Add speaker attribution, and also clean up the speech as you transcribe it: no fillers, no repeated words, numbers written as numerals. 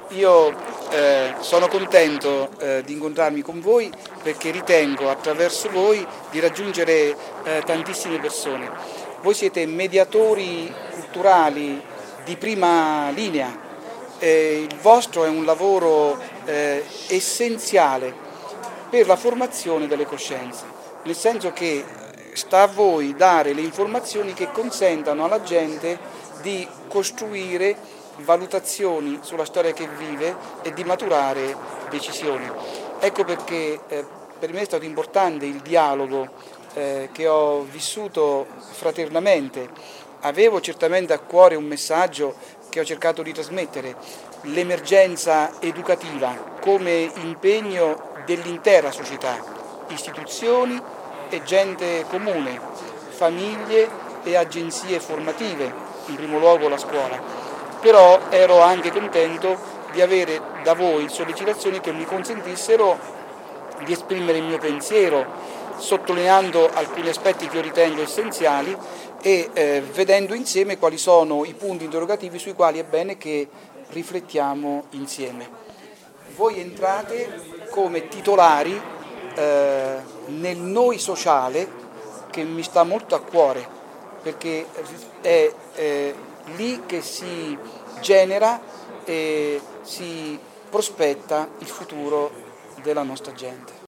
Speaker 1: Io sono contento di incontrarmi con voi perché ritengo attraverso voi di raggiungere tantissime persone. Voi siete mediatori culturali di prima linea, il vostro è un lavoro essenziale per la formazione delle coscienze, nel senso che sta a voi dare le informazioni che consentano alla gente di costruire valutazioni sulla storia che vive e di maturare decisioni. Ecco perché per me è stato importante il dialogo che ho vissuto fraternamente. Avevo certamente a cuore un messaggio che ho cercato di trasmettere, l'emergenza educativa come impegno dell'intera società, istituzioni e gente comune, famiglie e agenzie formative, in primo luogo la scuola. Però ero anche contento di avere da voi sollecitazioni che mi consentissero di esprimere il mio pensiero, sottolineando alcuni aspetti che io ritengo essenziali e vedendo insieme quali sono i punti interrogativi sui quali è bene che riflettiamo insieme. Voi entrate come titolari nel noi sociale che mi sta molto a cuore, perché è lì che si genera e si prospetta il futuro della nostra gente.